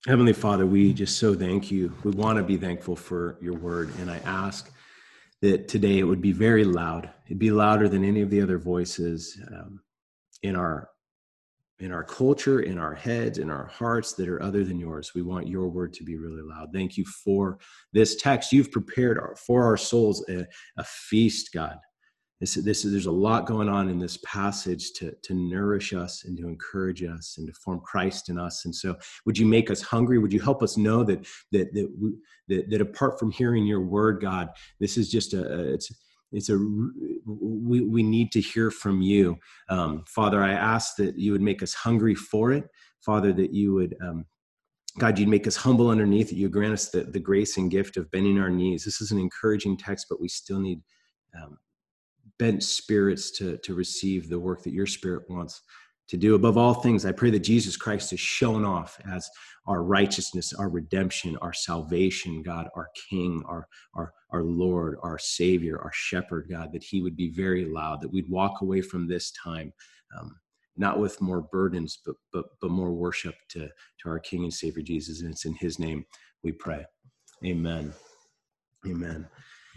Heavenly Father, we just so thank you. We want to be thankful for your word. And I ask that today it would be very loud. It'd be louder than any of the other voices in our culture, in our heads, in our hearts that are other than yours. We want your word to be really loud. Thank you for this text. You've prepared for our souls a feast, God. There's a lot going on in this passage to nourish us and to encourage us and to form Christ in us. And so, would you make us hungry? Would you help us know that apart from hearing your word, God, this is just we need to hear from you, Father. I ask that you would make us hungry for it, Father. That you would. God, you'd make us humble underneath it. You grant us the grace and gift of bending our knees. This is an encouraging text, but we still need bent spirits to receive the work that your Spirit wants to do. Above all things, I pray that Jesus Christ is shown off as our righteousness, our redemption, our salvation, God, our King, our Lord, our Savior, our Shepherd, God, that he would be very loud, that we'd walk away from this time not with more burdens, but more worship to our King and Savior Jesus. And it's in his name we pray. Amen. Amen.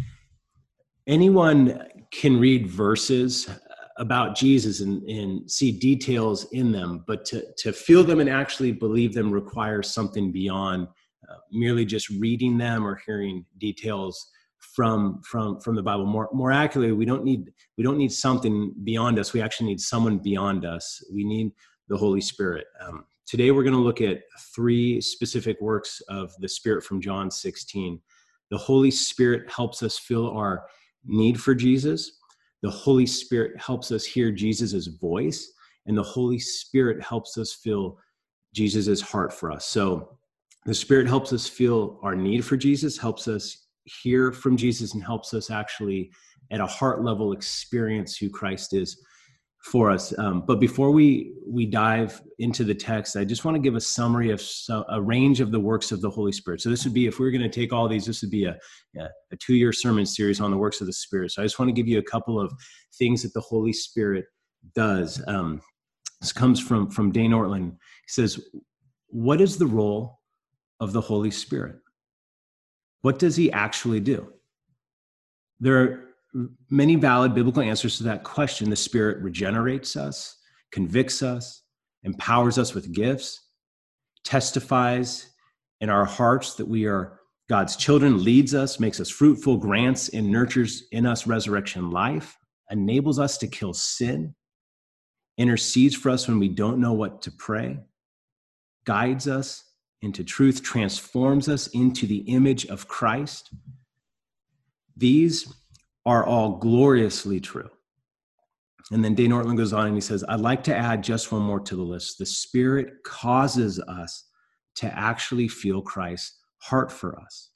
Anyone can read verses about Jesus and see details in them, but to feel them and actually believe them requires something beyond merely just reading them or hearing details from the Bible. More accurately, we don't need something beyond us. We actually need someone beyond us. We need the Holy Spirit. Today we're going to look at three specific works of the Spirit from John 16. The Holy Spirit helps us feel our need for Jesus. The Holy Spirit helps us hear Jesus' voice, and the Holy Spirit helps us feel Jesus' heart for us. So the Spirit helps us feel our need for Jesus, helps us hear from Jesus, and helps us actually at a heart level experience who Christ is for us. But before we dive into the text, I just want to give a summary of a range of the works of the Holy Spirit. So this would be, if we were going to take all these, this would be a 2-year sermon series on the works of the Spirit. So I just want to give you a couple of things that the Holy Spirit does. This comes from Dane Ortlund. He says, what is the role of the Holy Spirit? What does he actually do? There are many valid biblical answers to that question. The Spirit regenerates us, convicts us, empowers us with gifts, testifies in our hearts that we are God's children, leads us, makes us fruitful, grants and nurtures in us resurrection life, enables us to kill sin, intercedes for us when we don't know what to pray, guides us into truth, transforms us into the image of Christ. These are all gloriously true. And then Dane Ortlund goes on and he says, I'd like to add just one more to the list. The Spirit causes us to actually feel Christ's heart for us.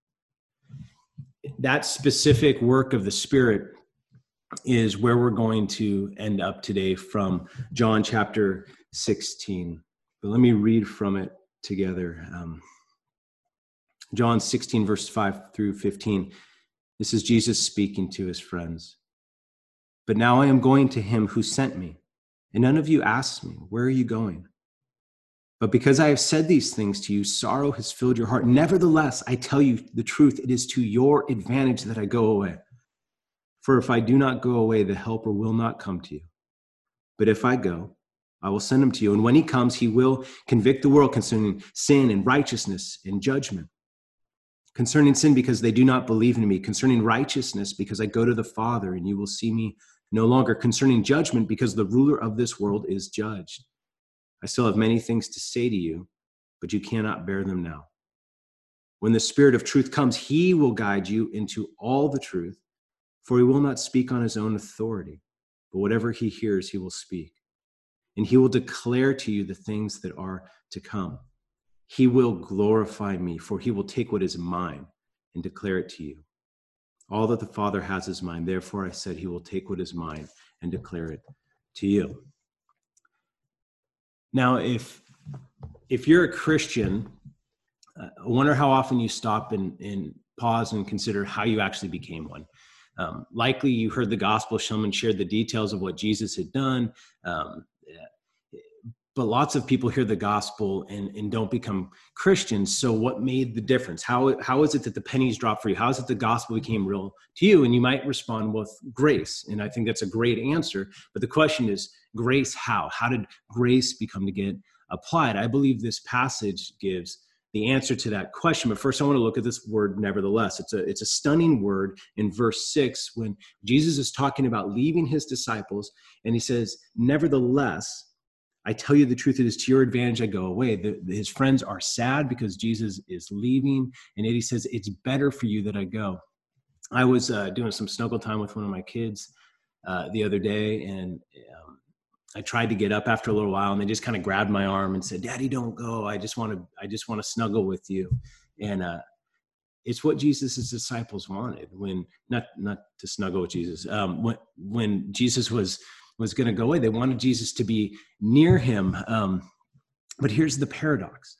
That specific work of the Spirit is where we're going to end up today from John chapter 16. But let me read from it together. John 16, verse 5 through 15. This is Jesus speaking to his friends. But now I am going to him who sent me, and none of you asked me, where are you going? But because I have said these things to you, sorrow has filled your heart. Nevertheless, I tell you the truth, it is to your advantage that I go away. For if I do not go away, the Helper will not come to you. But if I go, I will send him to you. And when he comes, he will convict the world concerning sin and righteousness and judgment. Concerning sin, because they do not believe in me. Concerning righteousness, because I go to the Father, and you will see me no longer. Concerning judgment, because the ruler of this world is judged. I still have many things to say to you, but you cannot bear them now. When the Spirit of truth comes, he will guide you into all the truth, for he will not speak on his own authority, but whatever he hears, he will speak. And he will declare to you the things that are to come. He will glorify me, for he will take what is mine and declare it to you. All that the Father has is mine. Therefore, I said he will take what is mine and declare it to you. Now, if you're a Christian, I wonder how often you stop and pause and consider how you actually became one. Likely you heard the gospel, someone shared the details of what Jesus had done. but lots of people hear the gospel and don't become Christians. So what made the difference? How is it that the pennies dropped for you? How is it the gospel became real to you? And you might respond with grace. And I think that's a great answer. But the question is, grace how? How did grace become to get applied? I believe this passage gives the answer to that question. But first, I want to look at this word, nevertheless. It's a stunning word in verse 6 when Jesus is talking about leaving his disciples. And he says, nevertheless, I tell you the truth, it is to your advantage I go away. His friends are sad because Jesus is leaving. And yet he says, it's better for you that I go. I was doing some snuggle time with one of my kids the other day, and I tried to get up after a little while, and they just kind of grabbed my arm and said, Daddy, don't go. I just want to snuggle with you. And it's what Jesus' disciples wanted when, not to snuggle with Jesus. When Jesus was going to go away, they wanted Jesus to be near him. But here's the paradox.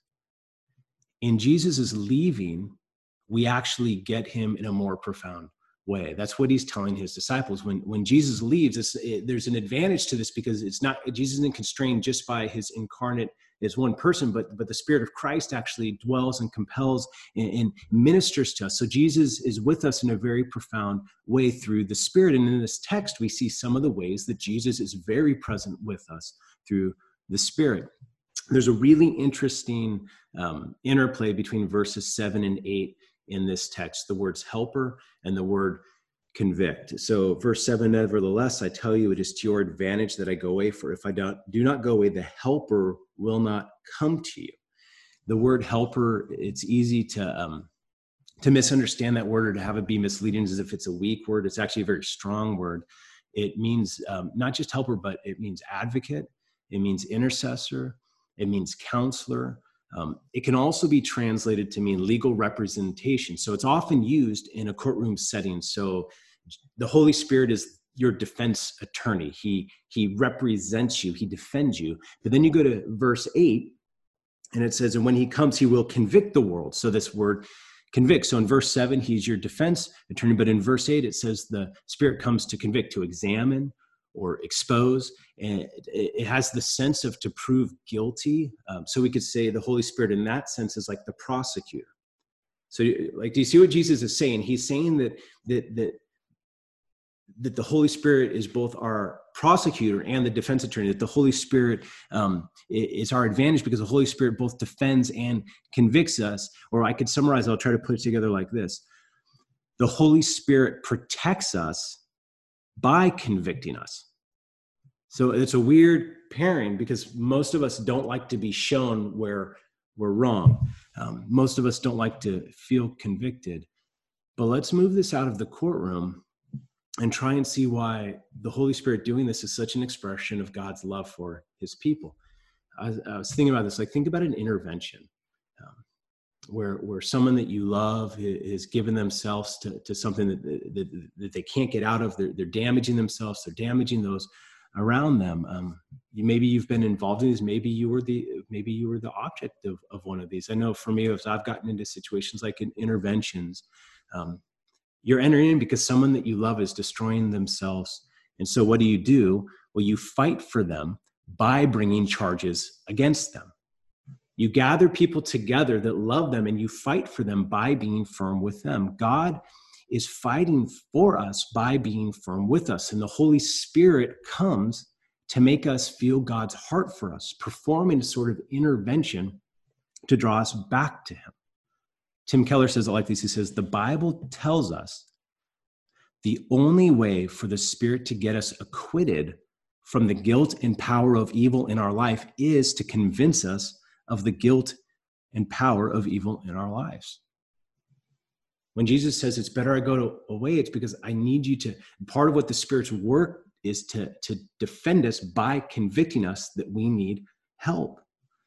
In Jesus' leaving, we actually get him in a more profound way. That's what he's telling his disciples. When Jesus leaves, there's an advantage to this because it's not, Jesus isn't constrained just by his incarnate as one person, but the Spirit of Christ actually dwells and compels and ministers to us. So Jesus is with us in a very profound way through the Spirit. And in this text, we see some of the ways that Jesus is very present with us through the Spirit. There's a really interesting interplay between verses 7 and 8 in this text, the words helper and the word convict. So verse 7, nevertheless, I tell you, it is to your advantage that I go away, for if I do not go away, the helper will not come to you. The word helper, it's easy to misunderstand that word or to have it be misleading as if it's a weak word. It's actually a very strong word. It means not just helper, but it means advocate. It means intercessor. It means counselor. It can also be translated to mean legal representation. So it's often used in a courtroom setting. So the Holy Spirit is your defense attorney. He represents you. He defends you. But then you go to verse 8, and it says, and when he comes, he will convict the world. So this word convict. So in verse 7, he's your defense attorney. But in verse 8, it says the Spirit comes to convict, to examine or expose. And it has the sense of to prove guilty. So we could say the Holy Spirit in that sense is like the prosecutor. So like, do you see what Jesus is saying? He's saying that the Holy Spirit is both our prosecutor and the defense attorney, that the Holy Spirit is our advantage because the Holy Spirit both defends and convicts us. Or I could summarize, I'll try to put it together like this. The Holy Spirit protects us by convicting us. So it's a weird pairing because most of us don't like to be shown where we're wrong. Most of us don't like to feel convicted. But let's move this out of the courtroom and try and see why the Holy Spirit doing this is such an expression of God's love for his people. I was thinking about this, like think about an intervention where someone that you love is given themselves to something that they can't get out of. They're damaging themselves. They're damaging those around them. Maybe you've been involved in these. Maybe you were the object of one of these. I know for me, as I've gotten into situations like in interventions, you're entering in because someone that you love is destroying themselves. And so what do? Well, you fight for them by bringing charges against them. You gather people together that love them and you fight for them by being firm with them. God is fighting for us by being firm with us. And the Holy Spirit comes to make us feel God's heart for us, performing a sort of intervention to draw us back to him. Tim Keller says it like this. He says, the Bible tells us the only way for the Spirit to get us acquitted from the guilt and power of evil in our life is to convince us of the guilt and power of evil in our lives. When Jesus says it's better I go away, it's because I need you to, part of what the Spirit's work is to defend us by convicting us that we need help.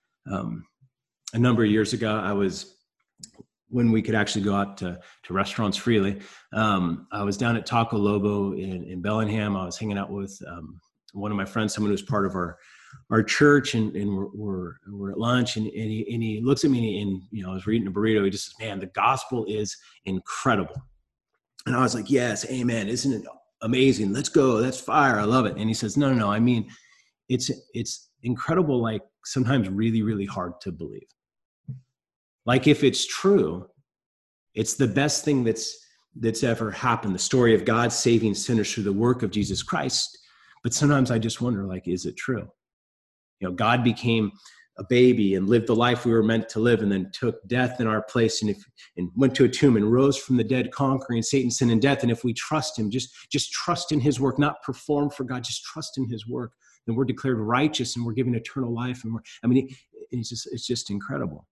A number of years ago, when we could actually go out to restaurants freely, I was down at Taco Lobo in Bellingham. I was hanging out with one of my friends, someone who was part of our church, and we're at lunch, and he looks at me, and I was reading a burrito. He just says, "Man, the gospel is incredible." And I was like, "Yes, amen. Isn't it amazing? Let's go. That's fire. I love it." And he says, No. I mean, it's incredible, like sometimes really, really hard to believe. Like if it's true, it's the best thing that's ever happened. The story of God saving sinners through the work of Jesus Christ. But sometimes I just wonder, like, is it true? God became a baby and lived the life we were meant to live, and then took death in our place, and went to a tomb and rose from the dead, conquering Satan, sin, and death. And if we trust him, just trust in his work, not perform for God, just trust in his work, then we're declared righteous and we're given eternal life. And it's just incredible.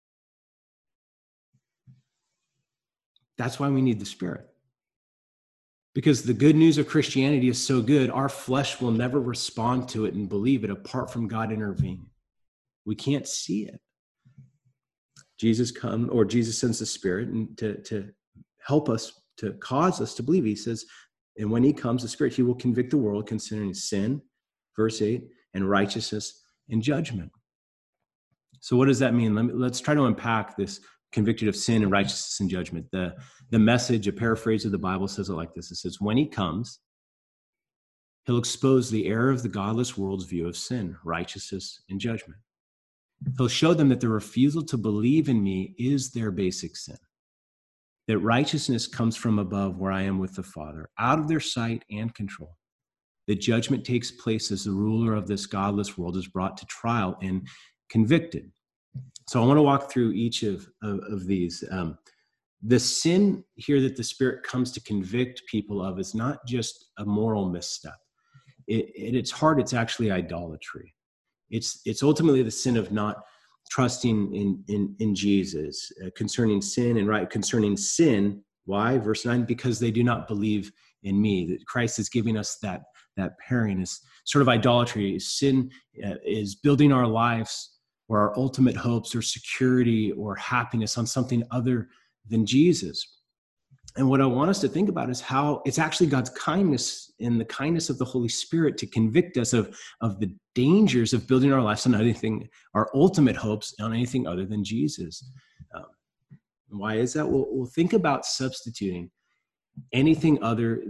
That's why we need the Spirit. Because the good news of Christianity is so good, our flesh will never respond to it and believe it apart from God intervening. We can't see it. Jesus sends the Spirit and to help us, to cause us to believe. He says, and when he comes, the Spirit, he will convict the world concerning sin, verse 8, and righteousness and judgment. So what does that mean? Let's try to unpack this convicted of sin and righteousness and judgment. The Message, a paraphrase of the Bible, says it like this. It says, when he comes, he'll expose the error of the godless world's view of sin, righteousness, and judgment. He'll show them that the refusal to believe in me is their basic sin, that righteousness comes from above where I am with the Father, out of their sight and control, that judgment takes place as the ruler of this godless world is brought to trial and convicted. So I want to walk through each of these. The sin here that the Spirit comes to convict people of is not just a moral misstep. At its heart, it's actually idolatry. It's ultimately the sin of not trusting in Jesus, concerning sin and right. Concerning sin, why? Verse 9, because they do not believe in me. That Christ is giving us that pairing. Is sort of idolatry. Sin is building our lives or our ultimate hopes or security or happiness on something other than Jesus. And what I want us to think about is how it's actually God's kindness and the kindness of the Holy Spirit to convict us of the dangers of building our lives on anything, our ultimate hopes on anything other than Jesus. Why is that? We'll think about substituting anything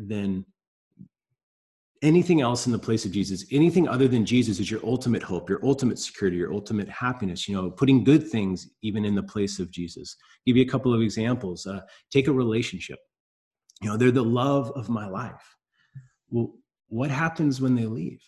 else in the place of Jesus. Anything other than Jesus is your ultimate hope, your ultimate security, your ultimate happiness, putting good things even in the place of Jesus. I'll give you a couple of examples. Take a relationship. They're the love of my life. Well, what happens when they leave?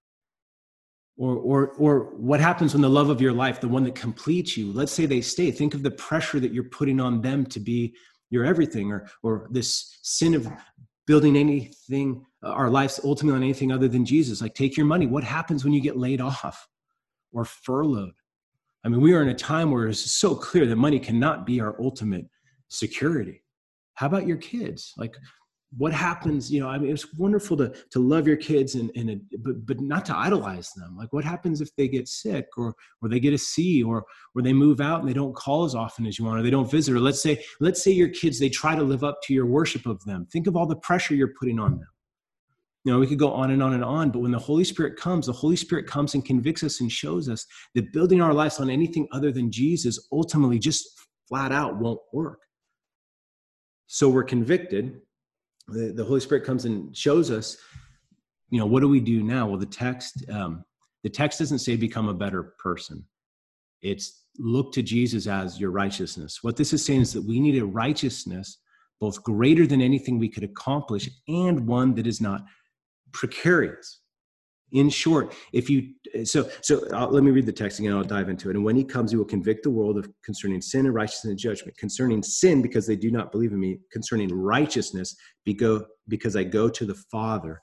Or what happens when the love of your life, the one that completes you, let's say they stay. Think of the pressure that you're putting on them to be your everything, or this sin of building anything, our lives ultimately on anything other than Jesus. Like, take your money. What happens when you get laid off or furloughed? We are in a time where it's so clear that money cannot be our ultimate security. How about your kids? Like, what happens? It's wonderful to love your kids but not to idolize them. Like, what happens if they get sick or they get a C or they move out and they don't call as often as you want, or they don't visit? Or let's say your kids, they try to live up to your worship of them. Think of all the pressure you're putting on them. We could go on and on and on, but when the Holy Spirit comes and convicts us and shows us that building our lives on anything other than Jesus ultimately just flat out won't work. So we're convicted. The Holy Spirit comes and shows us, what do we do now? Well, the text doesn't say become a better person. It's look to Jesus as your righteousness. What this is saying is that we need a righteousness both greater than anything we could accomplish and one that is not precarious. In short, let me read the text again. I'll dive into it. And when he comes, he will convict the world concerning sin and righteousness and judgment. Concerning sin, because they do not believe in me. Concerning righteousness, because I go to the Father.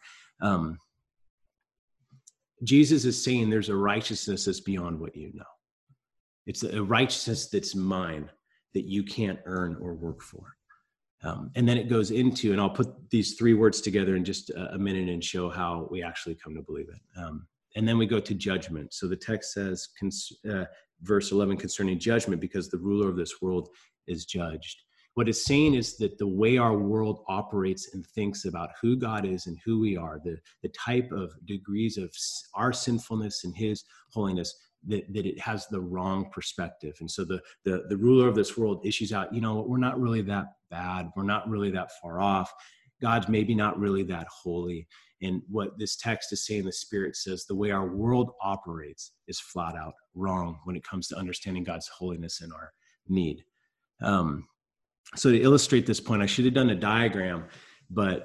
Jesus is saying there's a righteousness that's beyond what you know. It's a righteousness that's mine, that you can't earn or work for. And then it goes into, and I'll put these three words together in just a minute and show how we actually come to believe it. And then we go to judgment. So the text says, verse 11, concerning judgment, because the ruler of this world is judged. What it's saying is that the way our world operates and thinks about who God is and who we are, the type of degrees of our sinfulness and his holiness, that it has the wrong perspective. And so the ruler of this world issues out, we're not really that bad. We're not really that far off. God's maybe not really that holy. And what this text is saying, the Spirit says the way our world operates is flat out wrong when it comes to understanding God's holiness and our need. So to illustrate this point, I should have done a diagram, but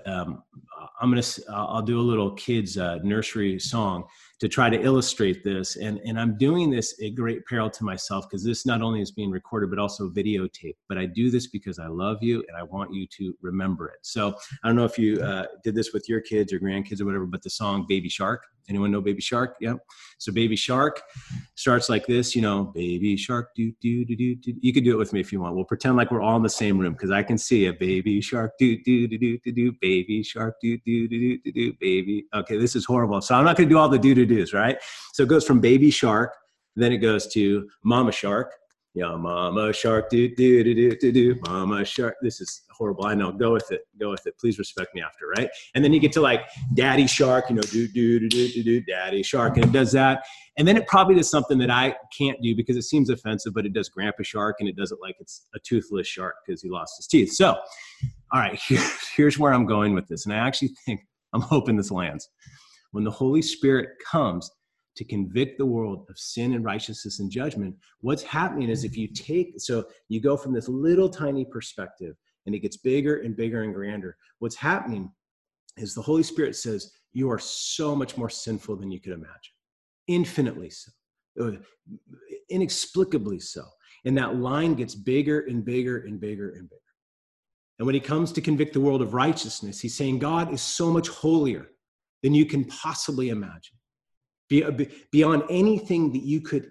I'll do a little kids nursery song to try to illustrate this. And I'm doing this at great peril to myself, because this not only is being recorded, but also videotaped. But I do this because I love you and I want you to remember it. So I don't know if you did this with your kids or grandkids or whatever, but the song Baby Shark, anyone know Baby Shark? Yeah. So Baby Shark starts like this, Baby Shark, do, do, do, do, do. You can do it with me if you want. We'll pretend like we're all in the same room, because I can see a Baby Shark, do, do, do, do, do, do, Baby Shark, do, do, do, do, do, do, baby. Okay, this is horrible. So I'm not going to do all the do-do-dos, right? So it goes from Baby Shark, then it goes to Mama Shark. Yeah, Mama Shark, do, do, do, do, do, do, Mama Shark. This is horrible. I know. Go with it. Go with it. Please respect me after, right? And then you get to like Daddy Shark, do, do, do, do, do, do, Daddy Shark. And it does that. And then it probably does something that I can't do because it seems offensive, but it does Grandpa Shark, and it does it like it's a toothless shark because he lost his teeth. So, all right, here's where I'm going with this. And I actually think, I'm hoping this lands. When the Holy Spirit comes to convict the world of sin and righteousness and judgment, what's happening is so you go from this little tiny perspective and it gets bigger and bigger and grander. What's happening is the Holy Spirit says, you are so much more sinful than you could imagine. Infinitely so. Inexplicably so. And that line gets bigger and bigger and bigger and bigger. And when he comes to convict the world of righteousness, he's saying God is so much holier than you can possibly imagine. Beyond anything that you could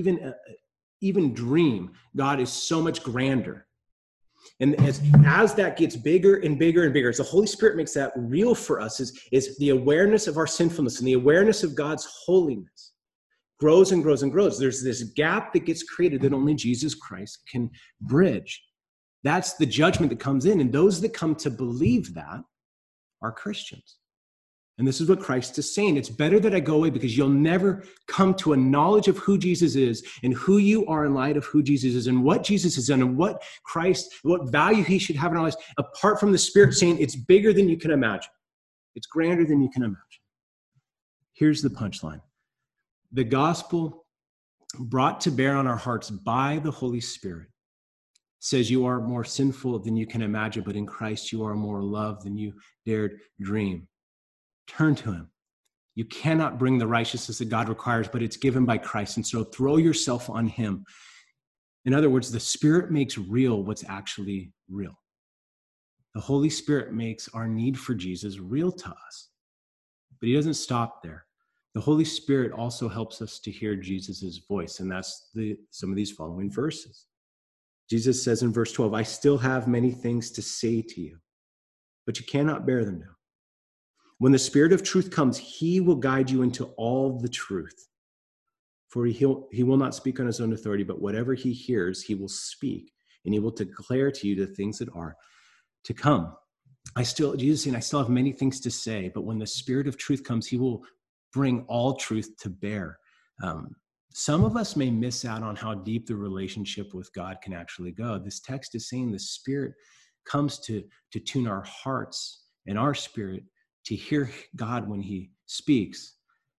even dream, God is so much grander. And as that gets bigger and bigger and bigger, as the Holy Spirit makes that real for us, is the awareness of our sinfulness and the awareness of God's holiness grows and grows and grows. There's this gap that gets created that only Jesus Christ can bridge. That's the judgment that comes in. And those that come to believe that are Christians. And this is what Christ is saying. It's better that I go away, because you'll never come to a knowledge of who Jesus is and who you are in light of who Jesus is and what Jesus has done and what value he should have in our lives, apart from the Spirit saying it's bigger than you can imagine. It's grander than you can imagine. Here's the punchline. The gospel brought to bear on our hearts by the Holy Spirit says you are more sinful than you can imagine, but in Christ you are more loved than you dared dream. Turn to him. You cannot bring the righteousness that God requires, but it's given by Christ. And so throw yourself on him. In other words, the Spirit makes real what's actually real. The Holy Spirit makes our need for Jesus real to us. But he doesn't stop there. The Holy Spirit also helps us to hear Jesus's voice. And that's some of these following verses. Jesus says in verse 12, I still have many things to say to you, but you cannot bear them now. When the Spirit of truth comes, he will guide you into all the truth. For he will not speak on his own authority, but whatever he hears, he will speak, and he will declare to you the things that are to come. Jesus is saying, I still have many things to say, but when the Spirit of truth comes, he will bring all truth to bear. Some of us may miss out on how deep the relationship with God can actually go. This text is saying the Spirit comes to tune our hearts and our spirit to hear God when he speaks.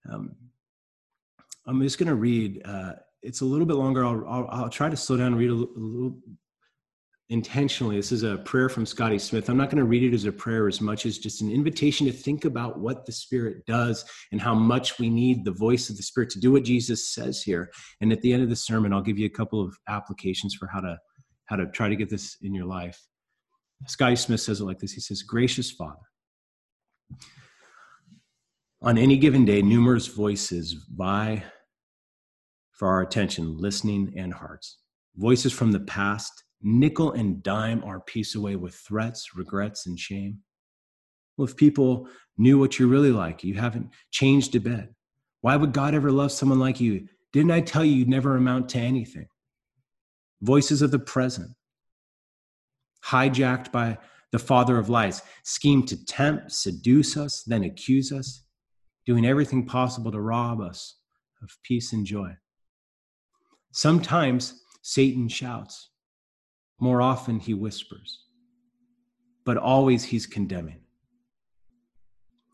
I'm just going to read. It's a little bit longer. I'll try to slow down and read a little intentionally. This is a prayer from Scotty Smith. I'm not going to read it as a prayer as much as just an invitation to think about what the Spirit does and how much we need the voice of the Spirit to do what Jesus says here. And at the end of the sermon, I'll give you a couple of applications for how to try to get this in your life. Scotty Smith says it like this. He says, Gracious Father, on any given day, numerous voices vie for our attention, listening, and hearts. Voices from the past nickel and dime our peace away with threats, regrets, and shame. Well, if people knew what you're really like, you haven't changed a bit. Why would God ever love someone like you? Didn't I tell you you'd never amount to anything? Voices of the present, hijacked by the father of lies, scheme to tempt, seduce us, then accuse us, doing everything possible to rob us of peace and joy. Sometimes Satan shouts. More often he whispers. But always he's condemning.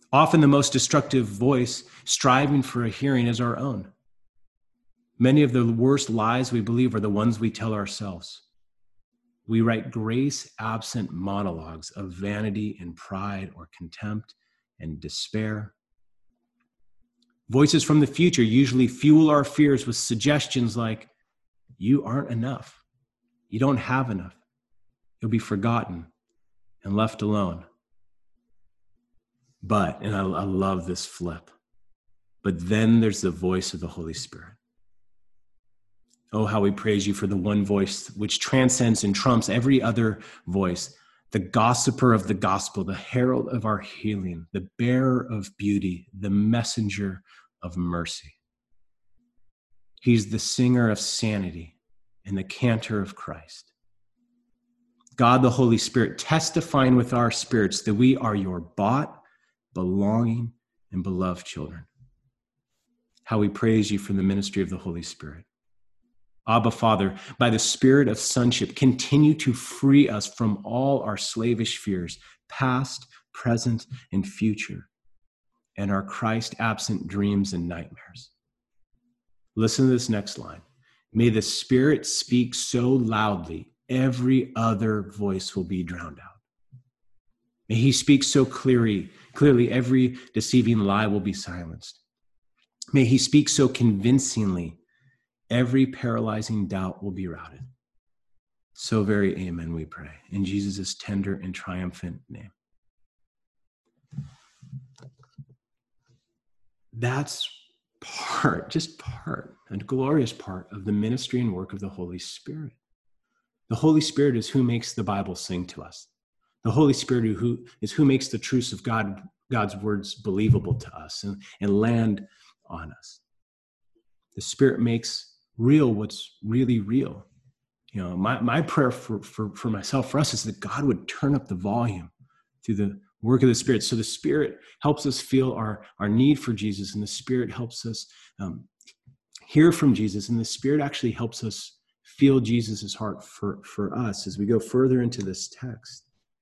Often the most destructive voice striving for a hearing is our own. Many of the worst lies we believe are the ones we tell ourselves. We write grace-absent monologues of vanity and pride or contempt and despair. Voices from the future usually fuel our fears with suggestions like, you aren't enough. You don't have enough. You'll be forgotten and left alone. But, and I love this flip, but then there's the voice of the Holy Spirit. Oh, how we praise you for the one voice which transcends and trumps every other voice, the gossiper of the gospel, the herald of our healing, the bearer of beauty, the messenger of mercy. He's the singer of sanity and the cantor of Christ. God, the Holy Spirit, testifying with our spirits that we are your bought, belonging, and beloved children. How we praise you for the ministry of the Holy Spirit. Abba, Father, by the spirit of sonship, continue to free us from all our slavish fears, past, present, and future, and our Christ-absent dreams and nightmares. Listen to this next line. May the Spirit speak so loudly, every other voice will be drowned out. May he speak so clearly, every deceiving lie will be silenced. May he speak so convincingly, every paralyzing doubt will be routed. So very amen, we pray. In Jesus' tender and triumphant name. That's just part, a glorious part of the ministry and work of the Holy Spirit. The Holy Spirit is who makes the Bible sing to us. The Holy Spirit is who makes the truths of God's words believable to us and land on us. The Spirit makes real what's really real. You know, my prayer for myself, for us, is that God would turn up the volume through the work of the Spirit. So the Spirit helps us feel our need for Jesus, and the Spirit helps us hear from Jesus, and the Spirit actually helps us feel Jesus' heart for us as we go further into this text.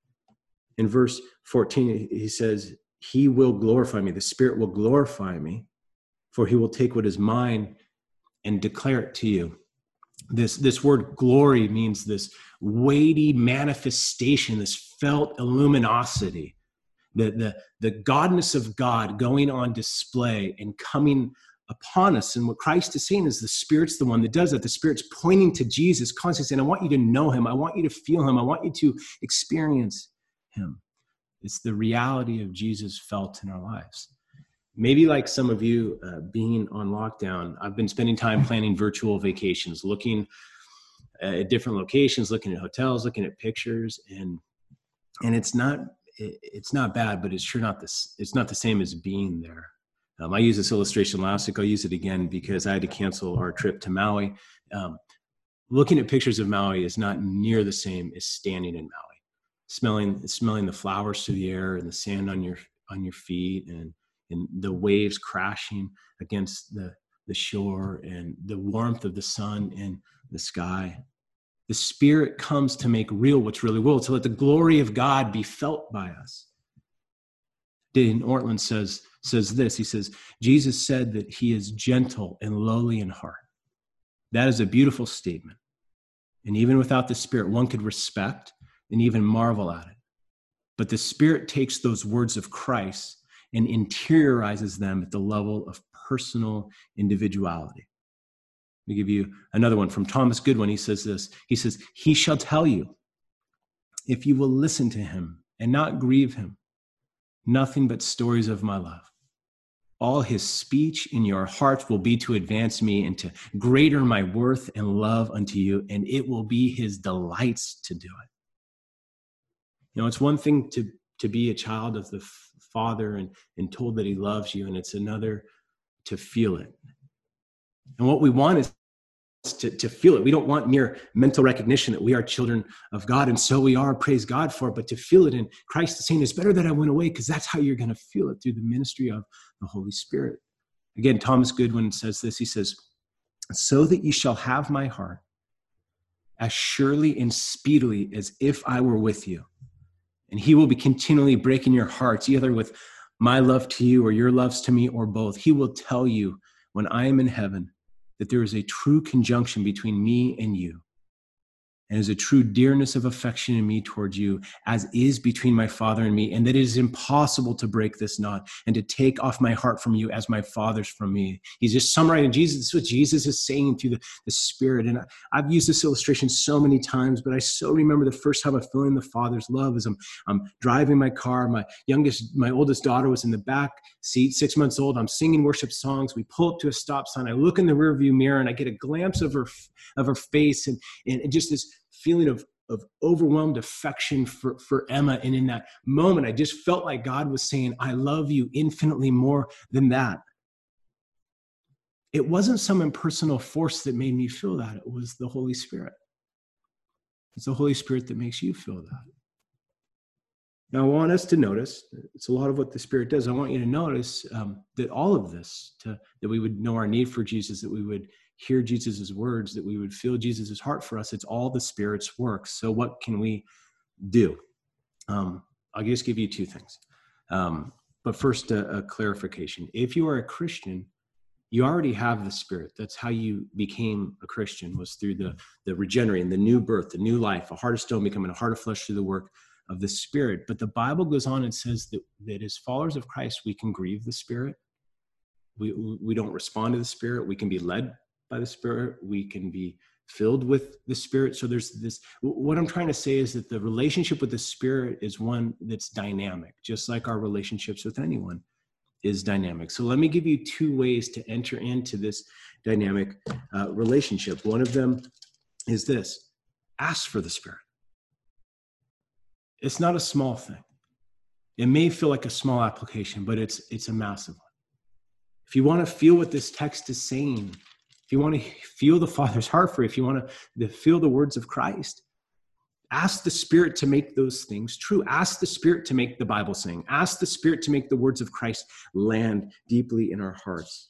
In verse 14, he says, he will glorify me. The Spirit will glorify me, for he will take what is mine and declare it to you. This word glory means this weighty manifestation, this felt luminosity, the godness of God going on display and coming upon us. And what Christ is saying is the Spirit's the one that does that. The Spirit's pointing to Jesus, constantly saying, I want you to know him. I want you to feel him. I want you to experience him. It's the reality of Jesus felt in our lives. Maybe like some of you being on lockdown, I've been spending time planning virtual vacations, looking at different locations, looking at hotels, looking at pictures, and it's not bad, but it's sure not it's not the same as being there. I used this illustration last week. I'll use it again because I had to cancel our trip to Maui. Looking at pictures of Maui is not near the same as standing in Maui, smelling the flowers through the air and the sand on your feet and the waves crashing against the shore and the warmth of the sun in the sky. The Spirit comes to make real what's really real, to let the glory of God be felt by us. Dane Ortlund says this. He says, Jesus said that he is gentle and lowly in heart. That is a beautiful statement. And even without the Spirit, one could respect and even marvel at it. But the Spirit takes those words of Christ and interiorizes them at the level of personal individuality. Let me give you another one from Thomas Goodwin. He says this. He says, he shall tell you, if you will listen to him and not grieve him, nothing but stories of my love. All his speech in your hearts will be to advance me and to greater my worth and love unto you, and it will be his delights to do it. You know, it's one thing to be a child of the Father and told that he loves you, and it's another to feel it. And what we want is to feel it. We don't want mere mental recognition that we are children of God, and so we are, praise God for it, but to feel it. And Christ is saying, it's better that I went away, because that's how you're going to feel it, through the ministry of the Holy Spirit. Again, Thomas Goodwin says this. He says, so that ye shall have my heart as surely and speedily as if I were with you. And he will be continually breaking your hearts, either with my love to you or your loves to me or both. He will tell you when I am in heaven that there is a true conjunction between me and you. And is a true dearness of affection in me towards you, as is between my Father and me, and that it is impossible to break this knot and to take off my heart from you as my Father's from me. He's just summarizing Jesus. This is what Jesus is saying through the Spirit. And I've used this illustration so many times, but I so remember the first time I felt in the Father's love as I'm driving my car. My oldest daughter was in the back seat, 6 months old. I'm singing worship songs. We pull up to a stop sign. I look in the rearview mirror and I get a glimpse of her face and just this feeling of overwhelmed affection for Emma. And in that moment, I just felt like God was saying, I love you infinitely more than that. It wasn't some impersonal force that made me feel that. It was the Holy Spirit. It's the Holy Spirit that makes you feel that. Now, I want us to notice, it's a lot of what the Spirit does. I want you to notice that all of this, that we would know our need for Jesus, that we would hear Jesus' words, that we would feel Jesus' heart for us, it's all the Spirit's work. So what can we do? I'll just give you two things. But first, a clarification. If you are a Christian, you already have the Spirit. That's how you became a Christian, was through the regenerating, the new birth, the new life, a heart of stone becoming a heart of flesh through the work of the Spirit. But the Bible goes on and says that as followers of Christ, we can grieve the Spirit. We don't respond to the Spirit. We can be led by the Spirit. We can be filled with the Spirit. So there's this, what I'm trying to say is that the relationship with the Spirit is one that's dynamic, just like our relationships with anyone is dynamic. So let me give you two ways to enter into this dynamic relationship. One of them is this: ask for the Spirit. It's not a small thing. It may feel like a small application, but it's a massive one. If you want to feel what this text is saying, if you want to feel the Father's heart for you, if you want to feel the words of Christ, ask the Spirit to make those things true. Ask the Spirit to make the Bible sing. Ask the Spirit to make the words of Christ land deeply in our hearts.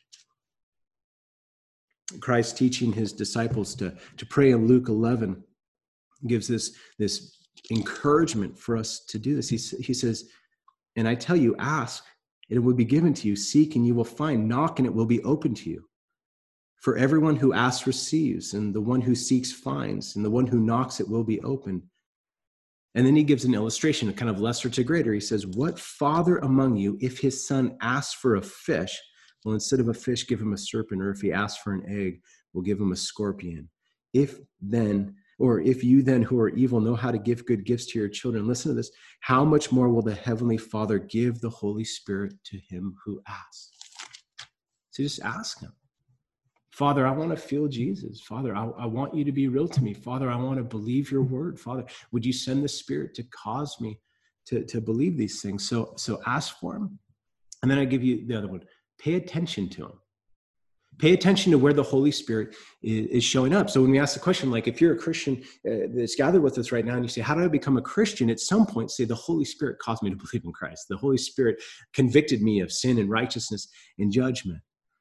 Christ teaching his disciples to pray in Luke 11 gives this encouragement for us to do this. He says, and I tell you, ask, and it will be given to you. Seek, and you will find. Knock, and it will be open to you. For everyone who asks receives, and the one who seeks finds, and the one who knocks it will be opened. And then he gives an illustration, a kind of lesser to greater. He says, what father among you, if his son asks for a fish, will instead of a fish give him a serpent, or if he asks for an egg, will give him a scorpion? If you then who are evil know how to give good gifts to your children, listen to this, how much more will the Heavenly Father give the Holy Spirit to him who asks? So just ask him. Father, I want to feel Jesus. Father, I want you to be real to me. Father, I want to believe your word. Father, would you send the Spirit to cause me to believe these things? So ask for him. And then I give you the other one. Pay attention to him. Pay attention to where the Holy Spirit is showing up. So when we ask the question, like if you're a Christian that's gathered with us right now and you say, how do I become a Christian? At some point say, the Holy Spirit caused me to believe in Christ. The Holy Spirit convicted me of sin and righteousness and judgment.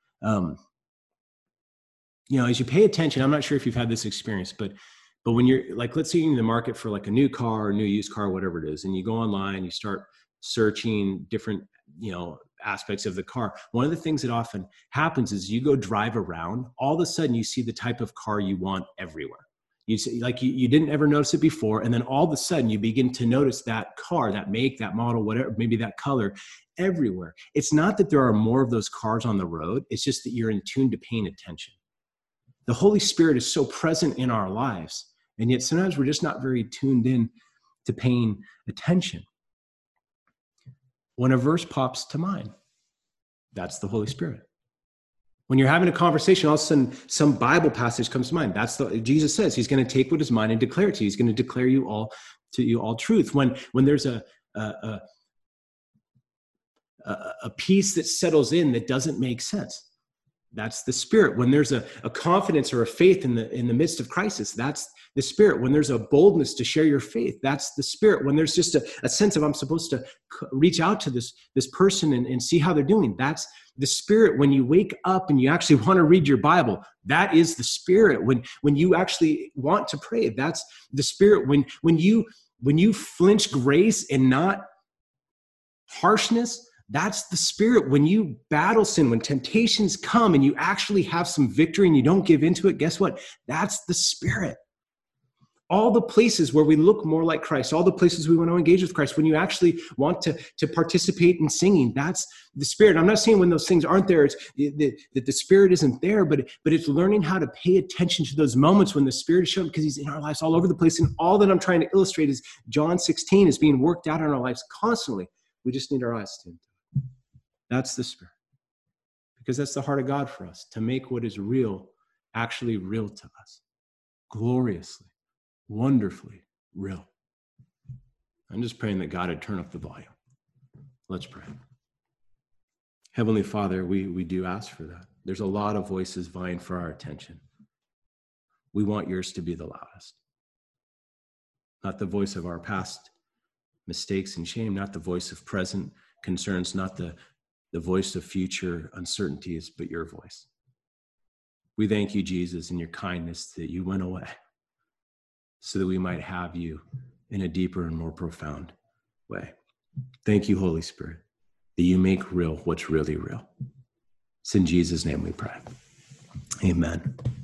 As you pay attention, I'm not sure if you've had this experience, but when you're like, let's say you're in the market for like a new car or new used car, whatever it is, and you go online, you start searching different, aspects of the car. One of the things that often happens is you go drive around, all of a sudden you see the type of car you want everywhere. You see, like you didn't ever notice it before. And then all of a sudden you begin to notice that car, that make, that model, whatever, maybe that color everywhere. It's not that there are more of those cars on the road. It's just that you're in tune to paying attention. The Holy Spirit is so present in our lives, and yet sometimes we're just not very tuned in to paying attention. When a verse pops to mind, that's the Holy Spirit. When you're having a conversation, all of a sudden some Bible passage comes to mind. Jesus says he's going to take what is mine and declare it to you. He's going to declare to you all truth. When there's a peace that settles in that doesn't make sense, that's the Spirit. When there's a confidence or a faith in the midst of crisis, that's the Spirit. When there's a boldness to share your faith, that's the Spirit. When there's just a sense of I'm supposed to reach out to this person and see how they're doing, that's the Spirit. When you wake up and you actually want to read your Bible, that is the Spirit. When you actually want to pray, that's the Spirit. When you flinch grace and not harshness, that's the Spirit. When you battle sin, when temptations come and you actually have some victory and you don't give into it, guess what? That's the Spirit. All the places where we look more like Christ, all the places we want to engage with Christ, when you actually want to participate in singing, that's the Spirit. I'm not saying when those things aren't there, that the Spirit isn't there, but it's learning how to pay attention to those moments when the Spirit is shown, because he's in our lives all over the place. And all that I'm trying to illustrate is John 16 is being worked out in our lives constantly. We just need our eyes to him. That's the Spirit. Because that's the heart of God for us, to make what is real actually real to us, gloriously, wonderfully real. I'm just praying that God would turn up the volume. Let's pray. Heavenly Father, we do ask for that. There's a lot of voices vying for our attention. We want yours to be the loudest. Not the voice of our past mistakes and shame, not the voice of present concerns, not the voice of future uncertainties, but your voice. We thank you, Jesus, in your kindness that you went away so that we might have you in a deeper and more profound way. Thank you, Holy Spirit, that you make real what's really real. It's in Jesus' name we pray. Amen.